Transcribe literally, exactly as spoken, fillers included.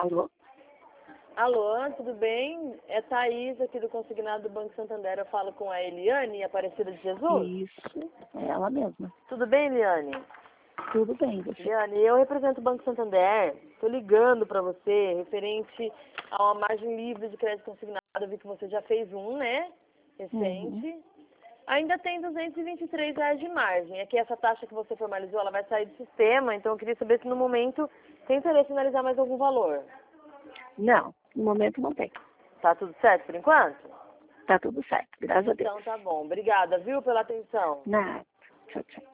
Alô? Alô, tudo bem? É Thaís aqui do Consignado do Banco Santander. Eu falo com a Eliane Aparecida de Jesus? Isso, é ela mesma. Tudo bem, Eliane? Tudo bem, você? Eliane, eu represento o Banco Santander. Estou ligando para você referente a uma margem livre de crédito consignado. Eu vi que você já fez um, né? Recente. Uhum. Ainda tem duzentos e vinte e três reais de margem. É que essa taxa que você formalizou, ela vai sair do sistema. Então eu queria saber se no momento tem interesse em analisar mais algum valor. Não, no momento não tem. Tá tudo certo por enquanto? Tá tudo certo, graças a Deus. Então tá bom. Obrigada, viu, pela atenção. Nada. Tchau, tchau.